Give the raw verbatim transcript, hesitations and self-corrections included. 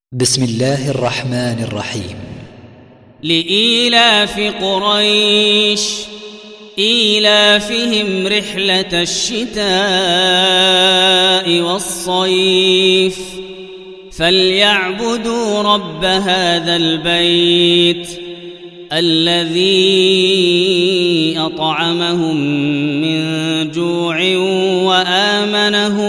بسم الله الرحمن الرحيم. لإيلاف قريش إيلافهم رحلة الشتاء والصيف فليعبدوا رب هذا البيت الذي أطعمهم من جوع وآمنهم